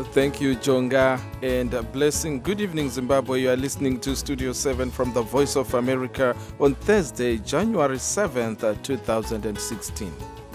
Thank you, Jonga, and blessing. Good evening, Zimbabwe. You are listening to Studio 7 from the Voice of America on Thursday, January 7th, 2016.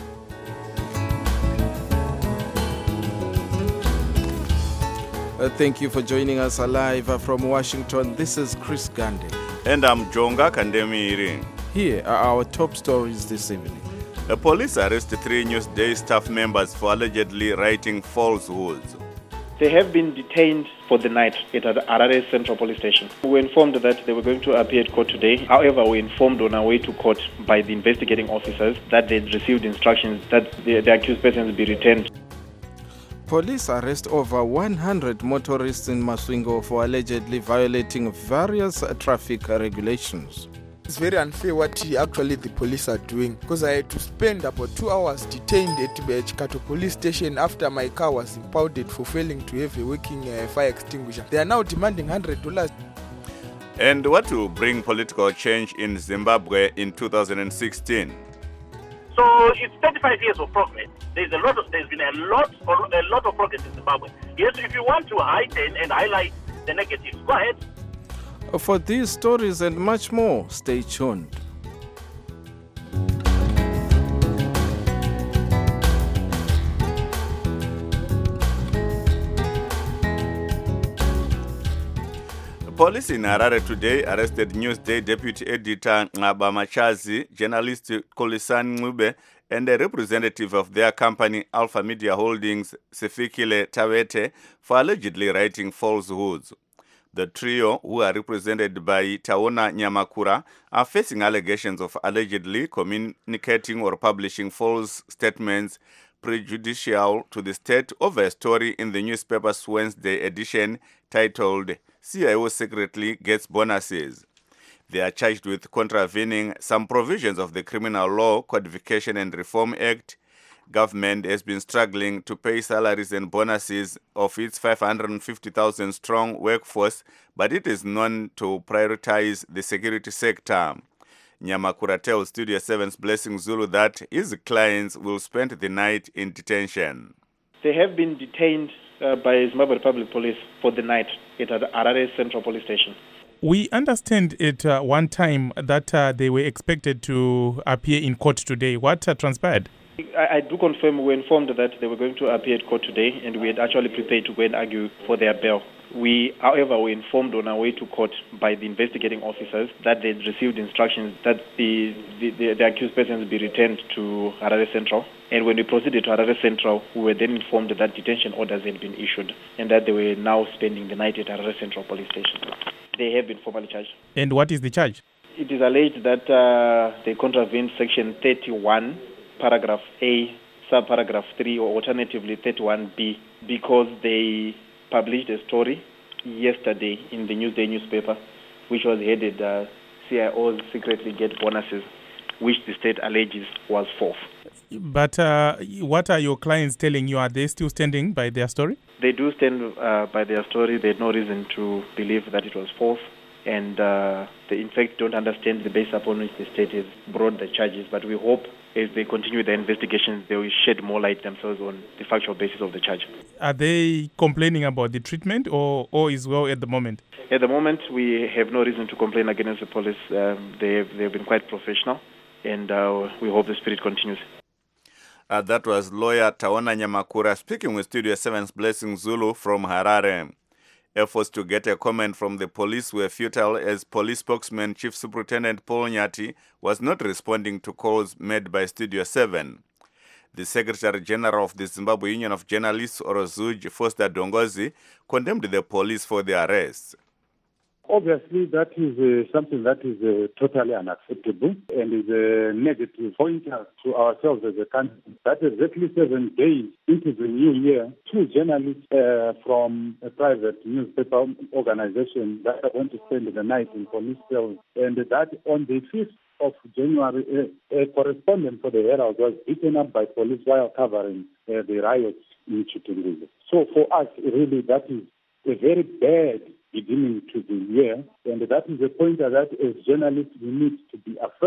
Thank you for joining us live from Washington. This is Chris Gandhi. And I'm Jonga Kandemiri. Here are our top stories this evening. The police arrested 3 Newsday staff members for allegedly writing falsehoods. They have been detained for the night at Harare Central Police Station. We were informed that they were going to appear at court today. However, we were informed on our way to court by the investigating officers that they'd received instructions that the accused persons be returned. Police arrest over 100 motorists in Masvingo for allegedly violating various traffic regulations. It's very unfair what actually the police are doing, because I had to spend about 2 hours detained at Chikato police station after my car was impounded for failing to have a working fire extinguisher. They are now demanding $100. And what will bring political change in Zimbabwe in 2016? So it's 35 years of progress. There's been a lot of progress in Zimbabwe. Yes, if you want to heighten and highlight the negatives, go ahead. For these stories and much more, stay tuned. Police in Harare today arrested Newsday deputy editor Ngaba Machazi, journalist Kolisani Ngube, and a representative of their company Alpha Media Holdings, Sifikile Tawete, for allegedly writing falsehoods. The trio, who are represented by Taona Nyamakura, are facing allegations of allegedly communicating or publishing false statements prejudicial to the state over a story in the newspaper's Wednesday edition titled CIO Secretly Gets Bonuses. They are charged with contravening some provisions of the Criminal Law Codification and Reform Act. Government has been struggling to pay salaries and bonuses of its 550,000 strong workforce, but it is known to prioritize the security sector. Nyamakura tells Studio 7's Blessing Zulu that his clients will spend the night in detention. They have been detained by Zimbabwe Republic Police for the night at Harare Central Police Station. We understand at one time that they were expected to appear in court today. What transpired? I do confirm we were informed that they were going to appear at court today, and we had actually prepared to go and argue for their bail. We, however, were informed on our way to court by the investigating officers that they'd received instructions that the accused persons be returned to Harare Central. And when we proceeded to Harare Central, we were then informed that detention orders had been issued and that they were now spending the night at Harare Central Police Station. They have been formally charged. And what is the charge? It is alleged that they contravened Section 31, Paragraph A, Subparagraph 3, or alternatively 31B, because they published a story yesterday in the Newsday newspaper, which was headed CIOs Secretly Get Bonuses, which the state alleges was false. But what are your clients telling you? Are they still standing by their story? They do stand by their story. They had no reason to believe that it was false. And they, in fact, don't understand the basis upon which the state has brought the charges. But we hope, as they continue their investigations, they will shed more light themselves on the factual basis of the charge. Are they complaining about the treatment or is well at the moment? At the moment, we have no reason to complain against the police. They have been quite professional, and we hope the spirit continues. That was lawyer Taona Nyamakura speaking with Studio 7's Blessing Zulu from Harare. Efforts to get a comment from the police were futile as police spokesman Chief Superintendent Paul Nyati was not responding to calls made by Studio 7. The Secretary General of the Zimbabwe Union of Journalists, Orozuj Foster Dongozi, condemned the police for the arrest. Obviously, that is something that is totally unacceptable and is a negative pointer to ourselves as a country. That exactly 7 days into the new year, 2 journalists from a private newspaper organization that are going to spend the night in police cells, and that on the 5th of January, a correspondent for the Herald was beaten up by police while covering the riots in Chitungulu. So for us, really, that is a very bad beginning to the year, and that is a point that as journalists we need to be afraid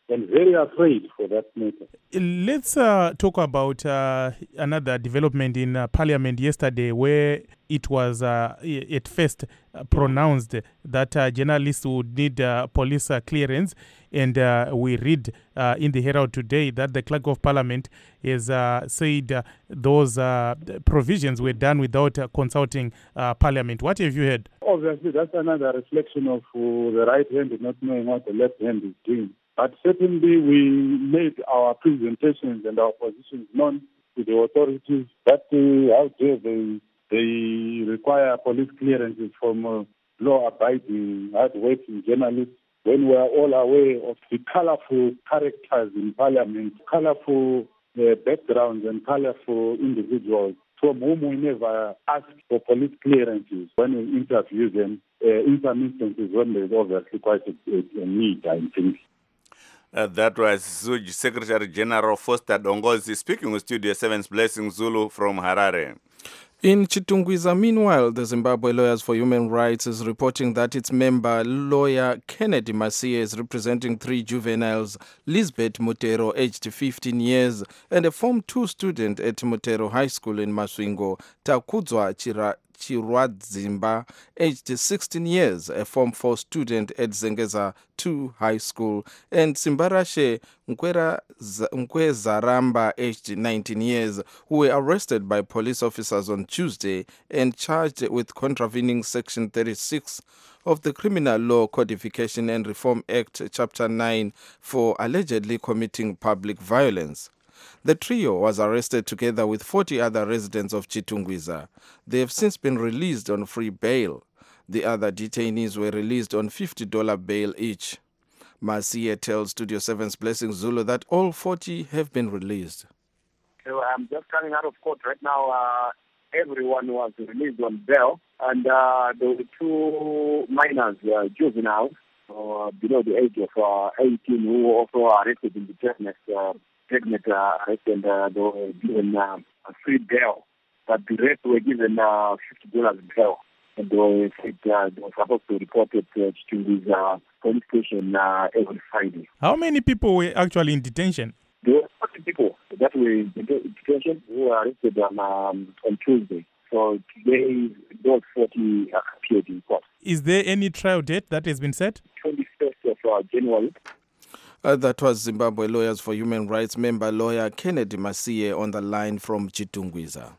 and very afraid for that matter. Let's talk about another development in Parliament yesterday, where it was at first pronounced that journalists would need police clearance. And we read in the Herald today that the Clerk of Parliament has said those provisions were done without consulting Parliament. What have you heard? Obviously, that's another reflection of the right hand not knowing what the left hand is doing. But certainly we made our presentations and our positions known to the authorities that how dare they require police clearances from law-abiding, hard-working journalists when we are all aware of the colorful characters in Parliament, colorful backgrounds and colorful individuals from whom we never ask for police clearances when we interview them in some instances when there's obviously quite a need, I think. That was Zuj Secretary General Foster Dongozi speaking with Studio 7's Blessing Zulu from Harare. In Chitungwiza, meanwhile, the Zimbabwe Lawyers for Human Rights is reporting that its member, lawyer Kennedy Masie, is representing 3 juveniles, Lisbeth Mutero, aged 15 years, and a Form 2 student at Mutero High School in Masvingo, Takudzwa Chirwadzimba, aged 16 years, a Form 4 student at Zengeza 2 High School, and Simbarashe Nkwezaramba, aged 19 years, who were arrested by police officers on Tuesday and charged with contravening Section 36 of the Criminal Law Codification and Reform Act, Chapter 9, for allegedly committing public violence. The trio was arrested together with 40 other residents of Chitungwiza. They have since been released on free bail. The other detainees were released on $50 bail each. Masie tells Studio 7's Blessing Zulu that all 40 have been released. So I'm just coming out of court right now. Everyone was released on bail, and there were 2 minors, juveniles, below the age of 18, who also are arrested in the pregnant arrest, and they were given a free bail. But the rest were given $50 bail, and they were supposed to report at Chitungwiza police station every Friday. How many people were actually in detention? There were 40 people that were in detention who were arrested on Tuesday. So today, those 40 appeared in court. Is there any trial date that has been set? 21st of January. That was Zimbabwe Lawyers for Human Rights member lawyer Kennedy Masie on the line from Chitungwiza.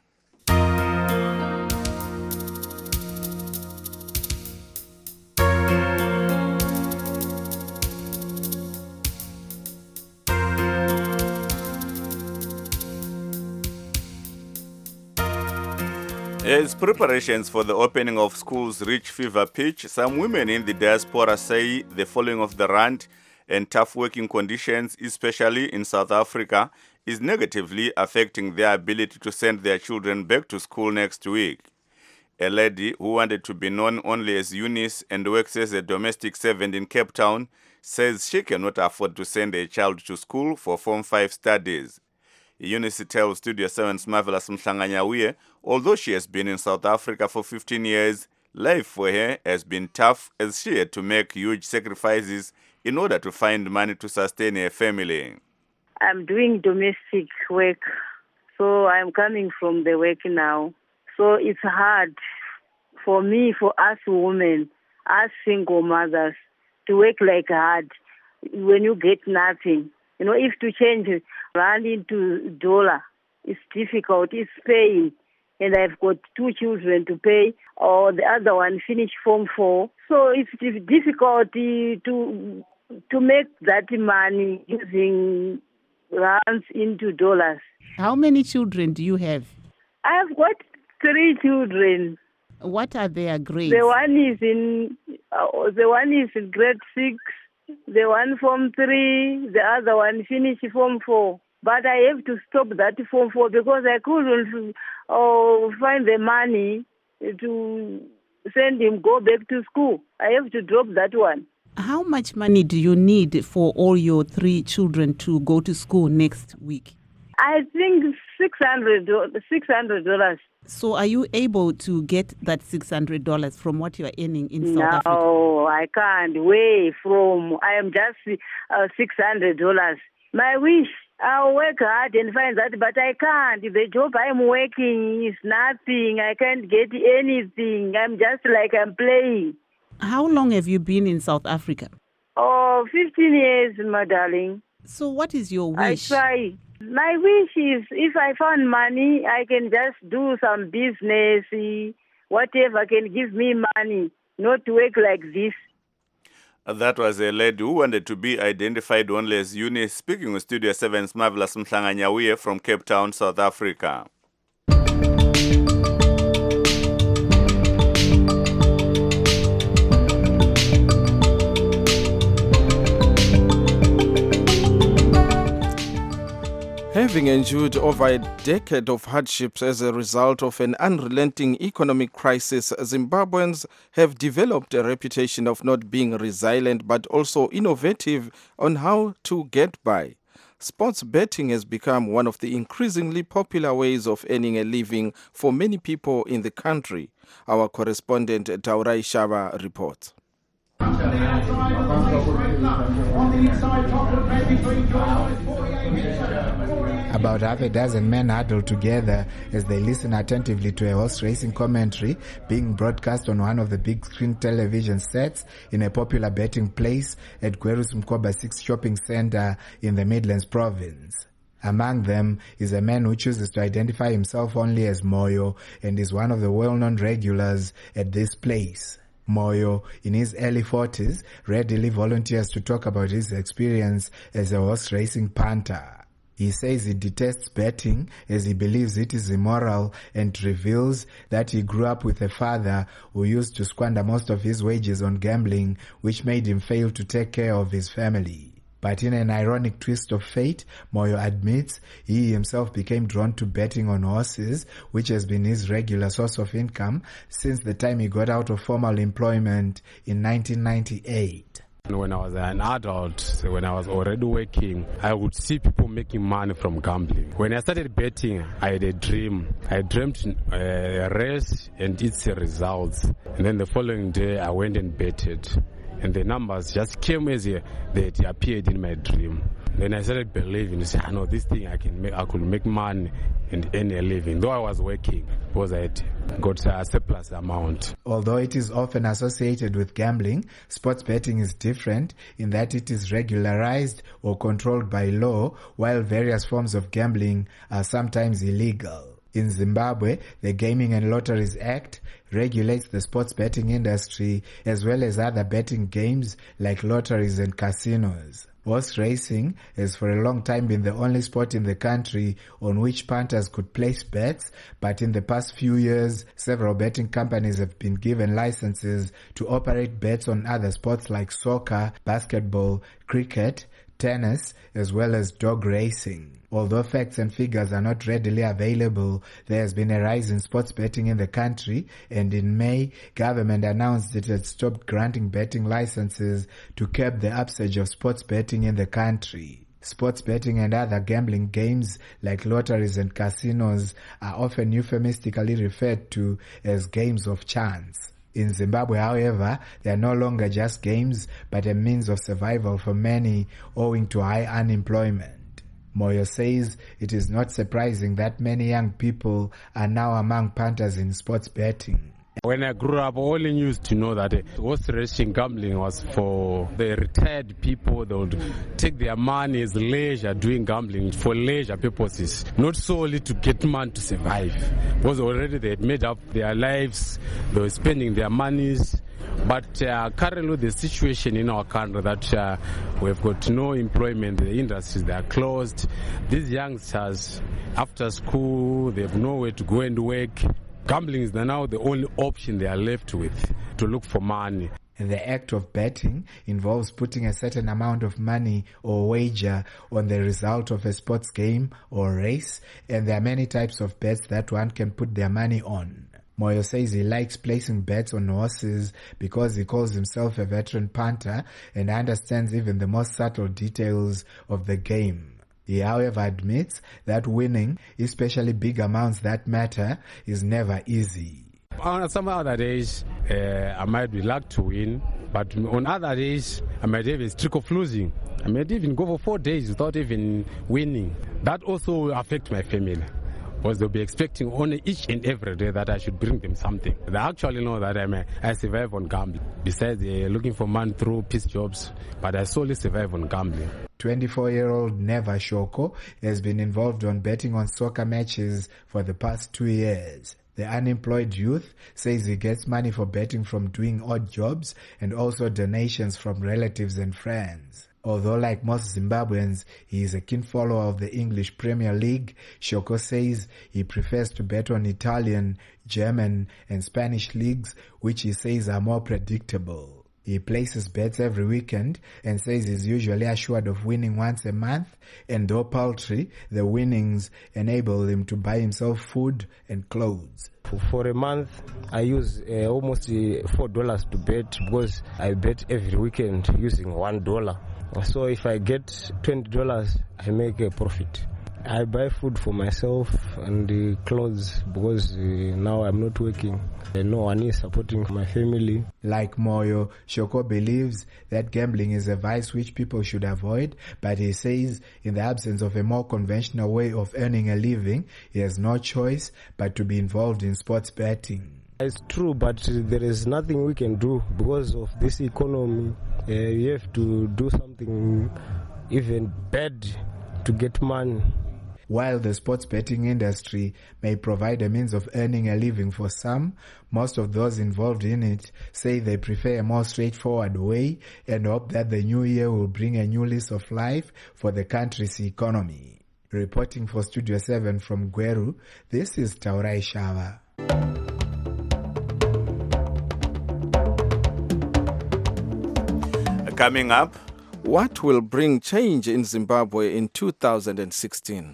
As preparations for the opening of schools reach fever pitch, some women in the diaspora say the falling of the rand and tough working conditions, especially in South Africa, is negatively affecting their ability to send their children back to school next week. A lady who wanted to be known only as Eunice and works as a domestic servant in Cape Town says she cannot afford to send a child to school for Form 5 studies. Eunice tells Studio 7's Marvelous Mhlanganyawiye, although she has been in South Africa for 15 years, life for her has been tough as she had to make huge sacrifices in order to find money to sustain her family. I'm doing domestic work, so I'm coming from the work now. So it's hard for me, for us women, us single mothers, to work like hard when you get nothing. You know, if to change rand into dollar, it's difficult, it's pain. And I've got 2 children to pay, or the other one finished Form 4. So it's difficult to make that money using rands into dollars. How many children do you have? I've got 3 children. What are their grades? The one is in grade 6. The one Form 3, the other one finished Form 4. But I have to stop that Form 4 because I couldn't find the money to send him go back to school. I have to drop that one. How much money do you need for all your 3 children to go to school next week? I think $600. So are you able to get that $600 from what you are earning in South Africa? No, I can't. I am just $600. My wish, I'll work hard and find that, but I can't. The job I'm working is nothing. I can't get anything. I'm just like I'm playing. How long have you been in South Africa? 15 years, my darling. So what is your wish? I try. My wish is if I found money, I can just do some business, whatever can give me money, not to work like this. That was a lady who wanted to be identified only as Eunice, speaking with Studio 7's Marvelous Mhlanganyawiye from Cape Town, South Africa. Having endured over a decade of hardships as a result of an unrelenting economic crisis, Zimbabweans have developed a reputation of not being resilient but also innovative on how to get by. Sports betting has become one of the increasingly popular ways of earning a living for many people in the country. Our correspondent Taurai Shaba reports. About half a dozen men huddle together as they listen attentively to a horse racing commentary being broadcast on one of the big screen television sets in a popular betting place at Gwerus Mkoba 6 shopping center in the Midlands province. Among them is a man who chooses to identify himself only as Moyo and is one of the well-known regulars at this place. Moyo, in his early 40s, readily volunteers to talk about his experience as a horse racing punter. He says he detests betting as he believes it is immoral and reveals that he grew up with a father who used to squander most of his wages on gambling, which made him fail to take care of his family. But in an ironic twist of fate, Moyo admits he himself became drawn to betting on horses, which has been his regular source of income since the time he got out of formal employment in 1998. When I was an adult, when I was already working, I would see people making money from gambling. When I started betting, I had a dream. I dreamt a race and its results. And then the following day, I went and betted. And the numbers just came as they appeared in my dream. Then I started believing, I know this thing I could make money and earn a living. Though I was working, because I had got a surplus amount. Although it is often associated with gambling, sports betting is different in that it is regularized or controlled by law, while various forms of gambling are sometimes illegal. In Zimbabwe, the Gaming and Lotteries Act regulates the sports betting industry as well as other betting games like lotteries and casinos. Horse racing has for a long time been the only sport in the country on which punters could place bets, but in the past few years, several betting companies have been given licenses to operate bets on other sports like soccer, basketball, cricket, tennis, as well as dog racing. Although facts and figures are not readily available, there has been a rise in sports betting in the country, and in May, government announced it had stopped granting betting licenses to curb the upsurge of sports betting in the country. Sports betting and other gambling games like lotteries and casinos are often euphemistically referred to as games of chance. In Zimbabwe, however, they are no longer just games, but a means of survival for many owing to high unemployment. Moyo says it is not surprising that many young people are now among punters in sports betting. When I grew up, I only used to know that horse racing gambling was for the retired people. They would take their money as leisure doing gambling for leisure purposes, not solely to get money to survive. Because already they had made up their lives, they were spending their monies. But currently the situation in our country that we've got no employment, the industries, they are closed. These youngsters, after school, they have nowhere to go and work. Gambling is now the only option they are left with to look for money. The act of betting involves putting a certain amount of money or wager on the result of a sports game or race, and there are many types of bets that one can put their money on. Moyo says he likes placing bets on horses because he calls himself a veteran punter and understands even the most subtle details of the game. He, however, admits that winning, especially big amounts that matter, is never easy. On some other days, I might be lucky to win, but on other days, I might have a streak of losing. I might even go for 4 days without even winning. That also will affect my family, because they'll be expecting only each and every day that I should bring them something. They actually know that I survive on gambling. Besides, they're looking for money through piece jobs, but I solely survive on gambling. 24-year-old Neva Shoko has been involved on betting on soccer matches for the past 2 years. The unemployed youth says he gets money for betting from doing odd jobs and also donations from relatives and friends. Although like most Zimbabweans, he is a keen follower of the English Premier League, Shoko says he prefers to bet on Italian, German and Spanish leagues, which he says are more predictable. He places bets every weekend and says he's usually assured of winning once a month, and though paltry, the winnings enable him to buy himself food and clothes. For a month, I use almost $4 to bet, because I bet every weekend using $1. So if I get $20, I make a profit. I buy food for myself and clothes, because now I'm not working. No one is supporting my family. Like Moyo, Shoko believes that gambling is a vice which people should avoid, but he says in the absence of a more conventional way of earning a living, he has no choice but to be involved in sports betting. It's true, but there is nothing we can do because of this economy. You have to do something even bad to get money. While the sports betting industry may provide a means of earning a living for some, most of those involved in it say they prefer a more straightforward way and hope that the new year will bring a new lease of life for the country's economy. Reporting for Studio 7 from Gweru, this is Taurai Shava. Coming up, what will bring change in Zimbabwe in 2016?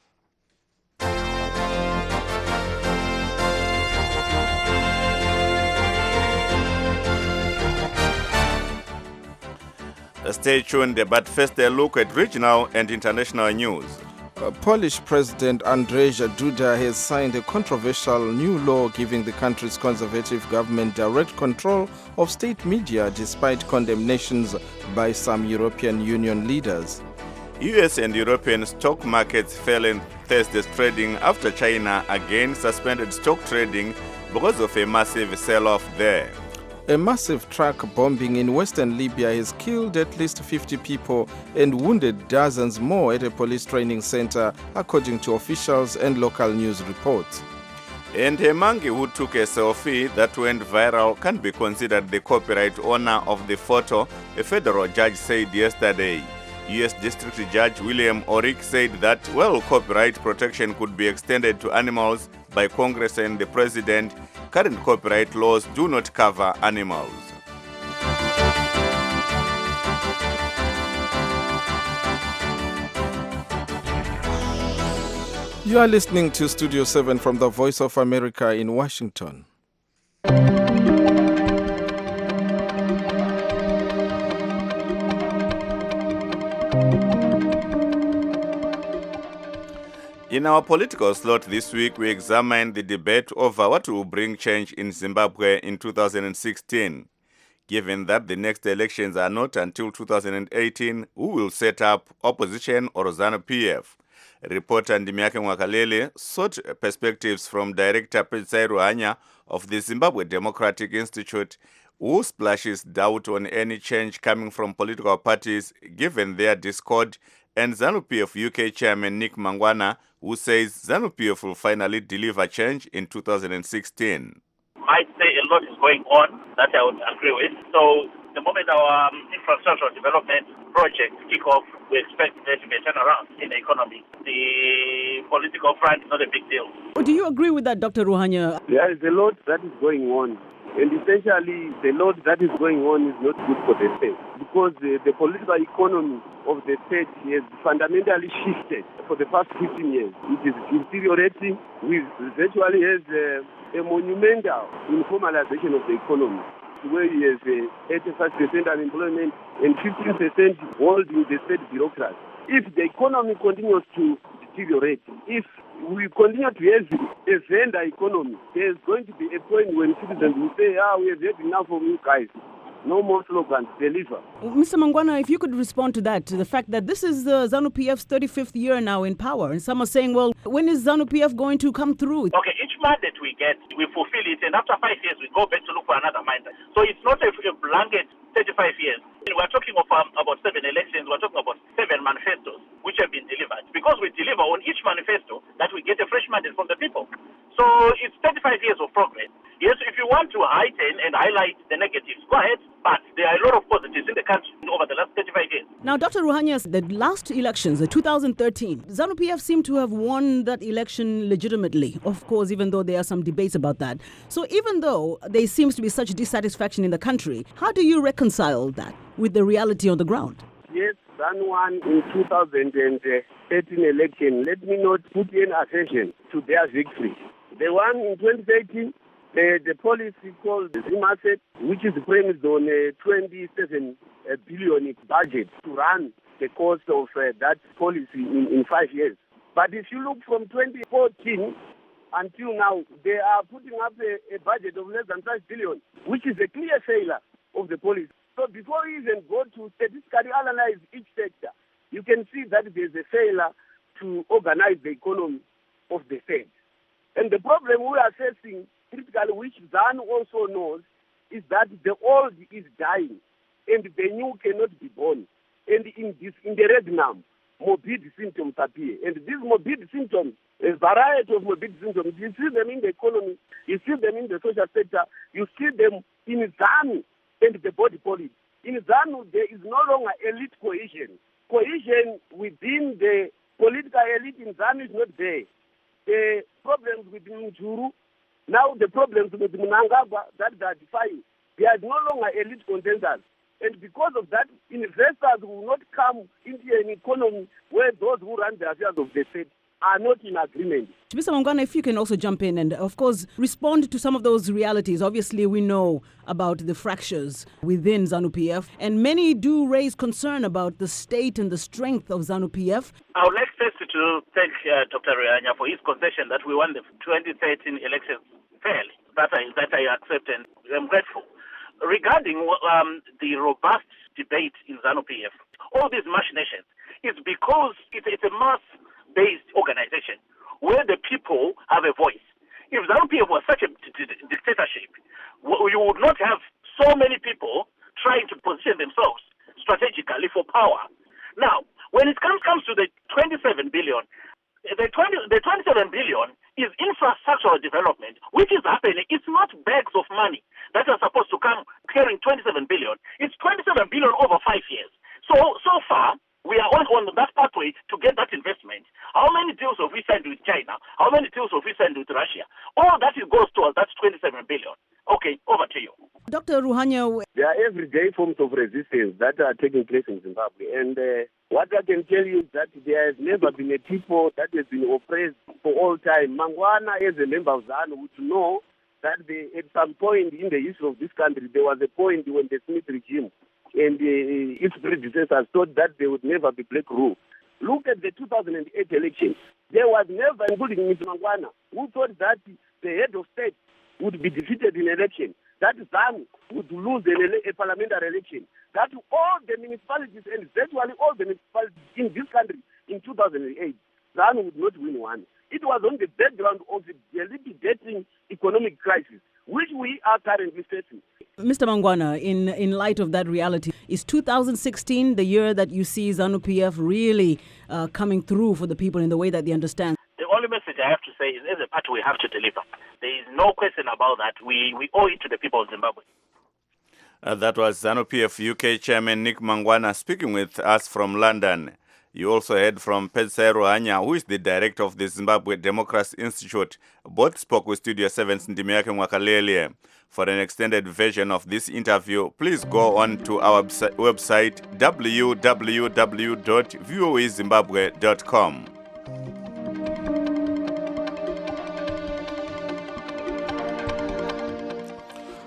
Stay tuned, but first a look at regional and international news. Polish President Andrzej Duda has signed a controversial new law giving the country's conservative government direct control of state media despite condemnations by some European Union leaders. US and European stock markets fell in Thursday's trading after China again suspended stock trading because of a massive sell-off there. A massive truck bombing in western Libya has killed at least 50 people and wounded dozens more at a police training center, according to officials and local news reports. And a monkey who took a selfie that went viral can be considered the copyright owner of the photo, a federal judge said yesterday. U.S. District Judge William Orick said that while copyright protection could be extended to animals by Congress and the President, current copyright laws do not cover animals. You are listening to Studio 7 from the Voice of America in Washington. In our political slot this week, we examine the debate over what will bring change in Zimbabwe in 2016. Given that the next elections are not until 2018, who will set up opposition or ZANU-PF? Reporter Ndimiake Mwakalele sought perspectives from Director Petsai Ruhanya of the Zimbabwe Democratic Institute, who splashes doubt on any change coming from political parties given their discord, and ZANU-PF UK Chairman Nick Mangwana, who says ZANU-PF will finally deliver change in 2016. Might say a lot is going on that I would agree with. So the moment our infrastructural development projects kick off, we expect there to be a turnaround in the economy. The political front is not a big deal. Do you agree with that, Dr. Ruhanya? There is a lot that is going on. And essentially, the load that is going on is not good for the state because the political economy of the state has fundamentally shifted for the past 15 years. It is deteriorating. We virtually has a monumental informalization of the economy, where you have 85% unemployment and 15% holding the state bureaucracy. if the economy continues to deteriorate, if we continue to have a vendor economy, there's going to be a point when citizens will say, we have had enough of you guys. No more slogans, deliver. Mr. Mangwana, if you could respond to that, to the fact that this is ZANU-PF's 35th year now in power, and some are saying, well, when is ZANU-PF going to come through? Okay, each mandate we get, we fulfill it, and after 5 years, we go back to look for another mandate. So it's not a blanket 35 years. We're talking of about 7 elections, we're talking about 7 manifestos, which have been delivered. Because we deliver on each manifesto, that we get a fresh mandate from the people. So it's 35 years of progress. Yes, if you want to heighten and highlight the negatives, go ahead, but there are a lot of positives in the country over the last 35 years. Now, Dr. Ruhanya, the last elections, the 2013, ZANU-PF seemed to have won that election legitimately, of course, even though there are some debates about that. So even though there seems to be such dissatisfaction in the country, how do you reconcile that with the reality on the ground? Yes, ZANU won in 2013 election. Let me not put any attention to their victory. They won in 2013. The policy called ZIMASET, which is premised on a 27 billion budget to run the cost of that policy in 5 years. But if you look from 2014 until now, they are putting up a budget of less than 5 billion, which is a clear failure of the policy. So before we even go to statistically analyze each sector, you can see that there's a failure to organize the economy of the state. And the problem we are facing critically, which ZANU also knows, is that the old is dying and the new cannot be born. And in the regnum, morbid symptoms appear. And these morbid symptoms, a variety of morbid symptoms, you see them in the economy, you see them in the social sector, you see them in ZANU and the body policy. In ZANU, there is no longer elite cohesion. Cohesion within the political elite in ZANU is not there. The problems with Mjuru, now the problems with Mnangagwa that they are defining, there are no longer elite contenders. And because of that, investors will not come into an economy where those who run the affairs of the state are not in agreement. Mr. Mangwana, if you can also jump in and, of course, respond to some of those realities. Obviously, we know about the fractures within ZANU-PF, and many do raise concern about the state and the strength of ZANU-PF. I would like first to thank Dr. Ruhanya for his concession that we won the 2013 elections fairly. That I accept, and I'm grateful. Regarding the robust debate in ZANU-PF, all these machinations is because it's a mass-based organization where the people have a voice. If ZANU-PF was such a dictatorship, you would not have so many people trying to position themselves strategically for power. Now, when it comes to the 27 billion, the 27 billion is infrastructural development, which is happening. It's not bags of money that are supposed to come carrying 27 billion. It's 27 billion over 5 years. So far, we are on that pathway to get that investment. How many deals have we signed with China? How many deals have we signed with Russia? All that goes towards that 27 billion. Okay, over to you. Dr. Ruhanya, there are everyday forms of resistance that are taking place in Zimbabwe. And what I can tell you is that there has never been a people that has been oppressed for all time. Mangwana, as a member of ZANU, would know that at some point in the history of this country, there was a point when the Smith regime and its predecessors thought that there would never be black rule. Look at the 2008 election. There was never, including Mr. Mangwana, who thought that the head of state would be defeated in election, that ZANU would lose a parliamentary election, that all the municipalities and virtually all the municipalities in this country in 2008, ZANU would not win one. It was on the background of the debilitating economic crisis, which we are currently facing. Mr. Mangwana, in light of that reality, is 2016 the year that you see ZANU-PF really coming through for the people in the way that they understand? The only message I have to say is, as a party, we have to deliver. There is no question about that. We owe it to the people of Zimbabwe. That was ZANU-PF UK Chairman Nick Mangwana speaking with us from London. You also heard from Petsai Ruhanya, who is the director of the Zimbabwe Democracy Institute. Both spoke with Studio 7's Ndimiake Mwakalele. For an extended version of this interview, please go on to our website www.voazimbabwe.com.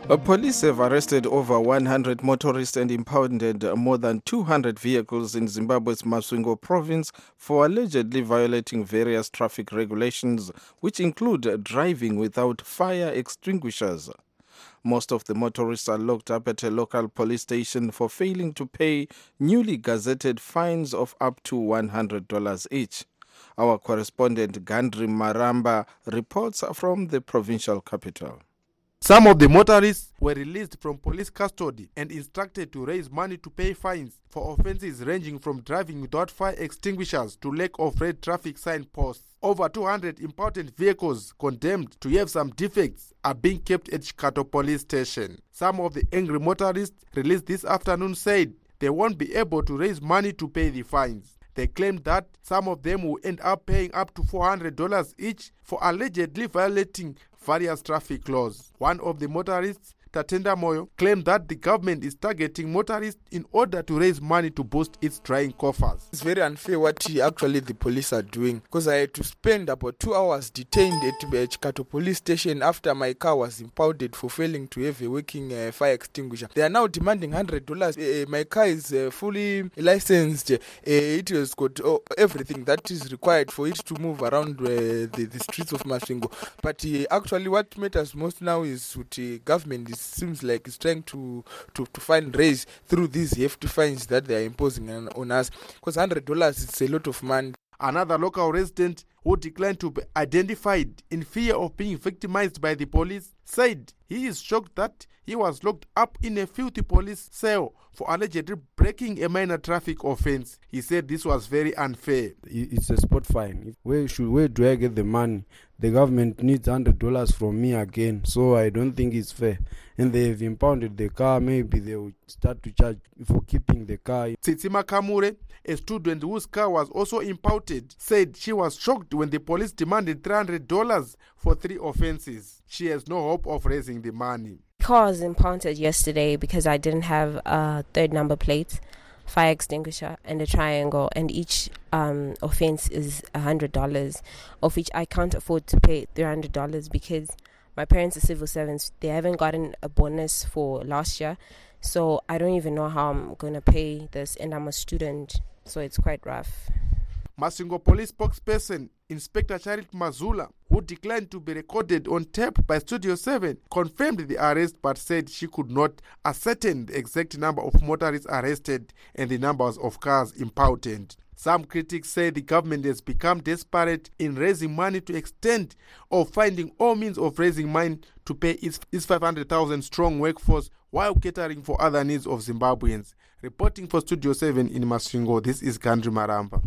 Police have arrested over 100 motorists and impounded more than 200 vehicles in Zimbabwe's Masvingo province for allegedly violating various traffic regulations, which include driving without fire extinguishers. Most of the motorists are locked up at a local police station for failing to pay newly gazetted fines of up to $100 each. Our correspondent Gandri Maramba reports from the provincial capital. Some of the motorists were released from police custody and instructed to raise money to pay fines for offences ranging from driving without fire extinguishers to lack of red traffic sign posts. Over 200 impounded vehicles condemned to have some defects are being kept at Chikato police station. Some of the angry motorists released this afternoon said they won't be able to raise money to pay the fines. They claimed that some of them will end up paying up to $400 each for allegedly violating various traffic laws. One of the motorists, Tatenda Moyo, claimed that the government is targeting motorists in order to raise money to boost its drying coffers. It's very unfair what actually the police are doing, because I had to spend about 2 hours detained at Chikato police station after my car was impounded for failing to have a working fire extinguisher. They are now demanding $100. My car is fully licensed. It has got everything that is required for it to move around the streets of Masvingo. But actually what matters most now is what the government seems like it's trying to find raise through these hefty fines that they are imposing on us, because $100 is a lot of money. Another local resident who declined to be identified in fear of being victimized by the police said he is shocked that he was locked up in a filthy police cell for allegedly breaking a minor traffic offense. He said this was very unfair. It's a spot fine. Where do I get the money? The government needs $100 from me again, so I don't think it's fair. And they have impounded the car, maybe they will start to charge for keeping the car. Tsitsima Kamure, a student whose car was also impounded, said she was shocked when the police demanded $300 for 3 offenses. She has no hope of raising the money. The car was impounded yesterday because I didn't have a 3rd number plate, fire extinguisher and a triangle, and each offense is $100, of which I can't afford to pay $300 because my parents are civil servants. They haven't gotten a bonus for last year, so I don't even know how I'm going to pay this, and I'm a student, so it's quite rough. Masvingo police spokesperson Inspector Charit Mazula, who declined to be recorded on tape by Studio 7, confirmed the arrest but said she could not ascertain the exact number of motorists arrested and the numbers of cars impounded. Some critics say the government has become desperate in raising money to extend or finding all means of raising money to pay its 500,000 strong workforce while catering for other needs of Zimbabweans. Reporting for Studio 7 in Masvingo, this is Gandri Maramba.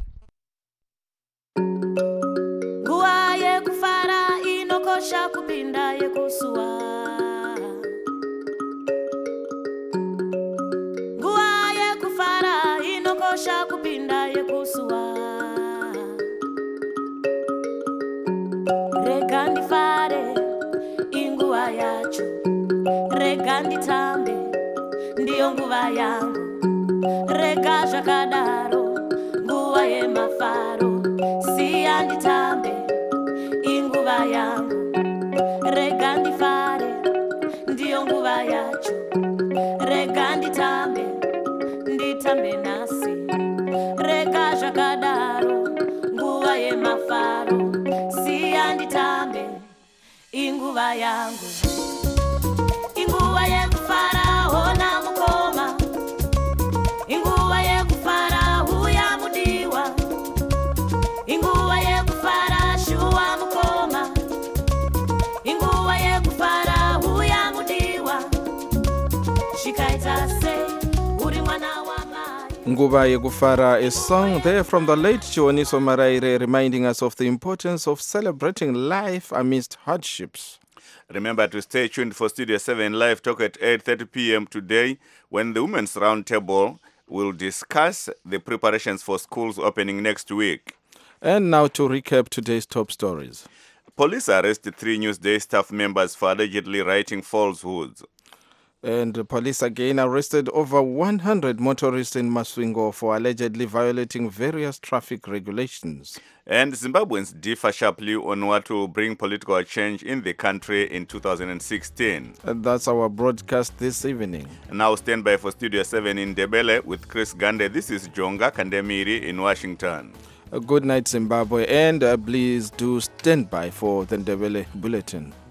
Nguwa yekufara inokosha kupinda yekusua. Nguwa yekufara inokosha kupinda yekusua. Rega ndifare inguwa yacho, rega nditambe ndiyo nguva yangu, rega zvakadaro nguva yemafaro. Siya nditambe inguva yangu, rega ndifare ndiyo nguva yacho, rega nditambe nasi, rega zvakadaro nguva yemafaro. Siya nditambe inguva yangu, inguva yekufara ona mukoma, inguva yekufara huya mudiwa, inguva yekufara shuwa mukoma, inguva yekufara huya mudiwa, shikaita se uri mwana wa mai. Nguva Yekufara, a song there from the late Chiwoniso Maraire, reminding us of the importance of celebrating life amidst hardships. Remember to stay tuned for Studio 7 Live Talk at 8:30 p.m. today, when the Women's Roundtable will discuss the preparations for schools opening next week. And now to recap today's top stories. Police arrested 3 Newsday staff members for allegedly writing falsehoods. And police again arrested over 100 motorists in Masvingo for allegedly violating various traffic regulations. And Zimbabweans differ sharply on what will bring political change in the country in 2016. And that's our broadcast this evening. Now stand by for Studio 7 in Ndebele with Chris Gande. This is Jonga Kandemiri in Washington. Good night, Zimbabwe, and please do stand by for the Ndebele Bulletin.